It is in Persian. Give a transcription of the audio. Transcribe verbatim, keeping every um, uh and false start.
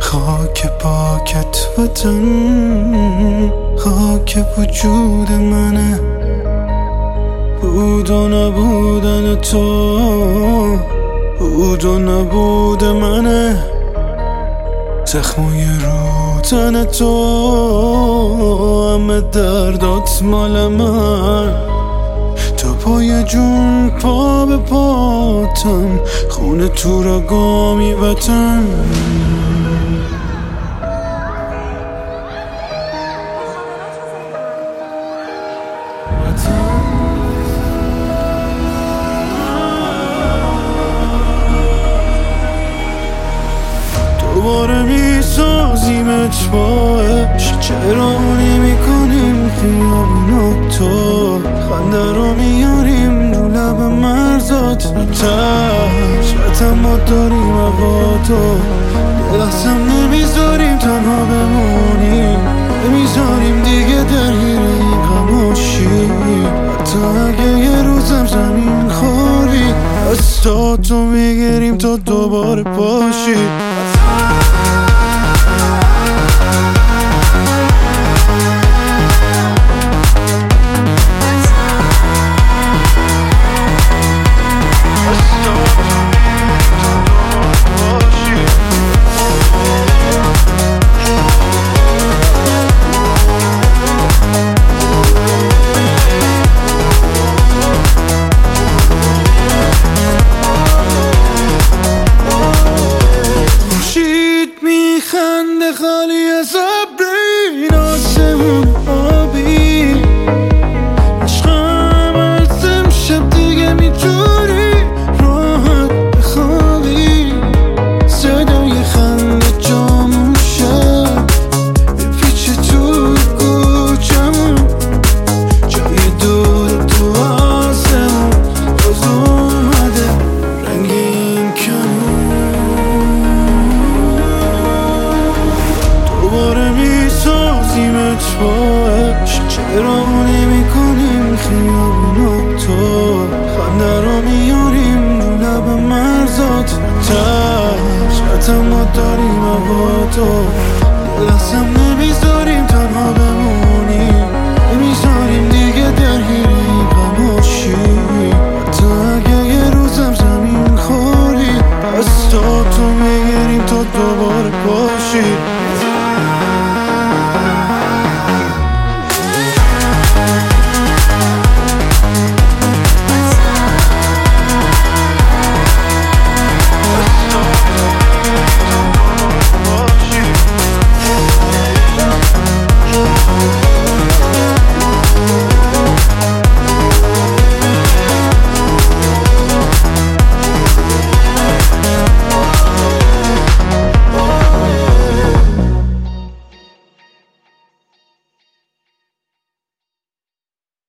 خاک پاکت وطن، خاک وجود منه. بود و نبودن تو، بود و نبود منه. زخمای رو تن تو، همه دردات مال من. تو پای جون پا به پاتم، خونه تو را گامی وطن. دوباره میسازیمت با عشق، چرا نمی کنیم خیابونا تو؟ خنده رو میاریم رو لب مرزات تش، اما داریم با تو. دلستم نمیذاریم تنها بمونیم، نمیذاریم دیگه درگیر این غماشی. حتی اگه یه روزم زمین خوری، دستاتو میگیریم تا دوباره پاشی. خالی از ابری، آسمون آبی، عشقم از امشب دیگه میتونی راحت بخوابی. صدای خنده جامون شب بپیچه توی کوچمون، جای دور تو آسمون باز اومده رنگ این دوباره میسازیمت با عشق، چرا نمی کنیم خیابونا تو؟ خنده رو میاریم رو لب مرزات تش، اما داریم با تو. دلستم